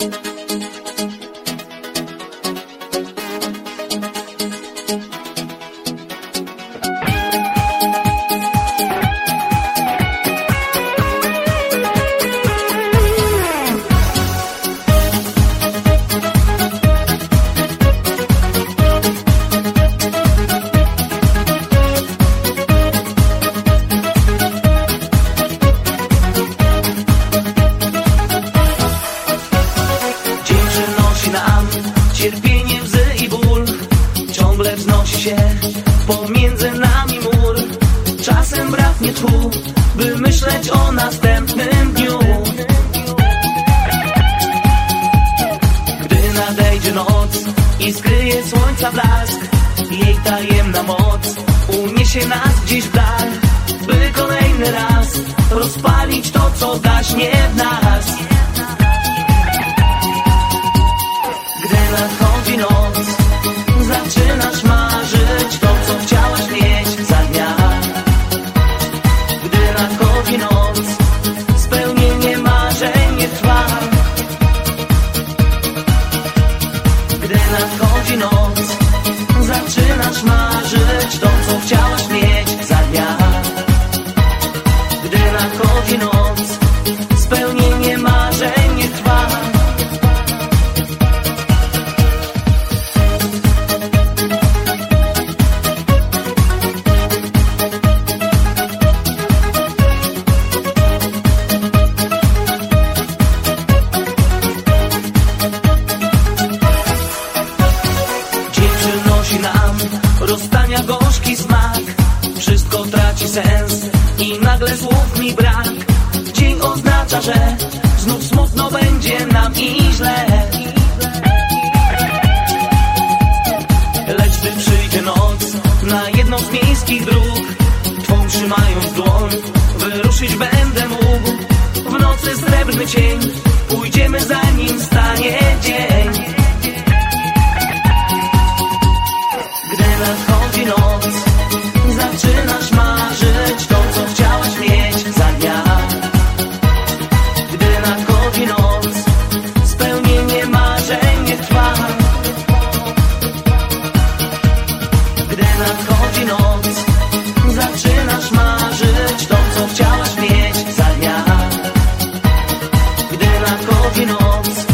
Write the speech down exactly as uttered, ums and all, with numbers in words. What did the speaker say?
Cierpienie, łzy i ból ciągle wznosi się pomiędzy nami mur. Czasem braknie tchu, by myśleć o następnym dniu. Gdy nadejdzie noc i skryje słońca blask, jej tajemna moc uniesie nas gdzieś w dal, by kolejny raz rozpalić to, co gaśnie w nas. Nadchodzi noc, zaczynasz marzyć to, co chciałaś mieć za dnia. Gdy nadchodzi noc, spełnienie marzeń nie trwa. Gdy nadchodzi noc, zaczynasz marzyć to, co chciałaś mieć za dnia. Gdy nadchodzi noc, spełnienie marzeń nie trwa. Rozstania gorzki smak, wszystko traci sens i nagle słów mi brak. Dzień oznacza, że znów smutno będzie nam i źle. Lecz gdy przyjdzie noc na jedną z miejskich dróg, twą trzymając dłoń, wyruszyć będę mógł. W nocy srebrny cień, pójdziemy zanim stanie dzień. Nadchodzi noc, zaczynasz marzyć to, co chciałaś mieć za dnia. Gdy nadchodzi noc, spełnienie marzeń nie trwa. Gdy nadchodzi noc, zaczynasz marzyć to, co chciałaś mieć za dnia. Gdy nadchodzi noc,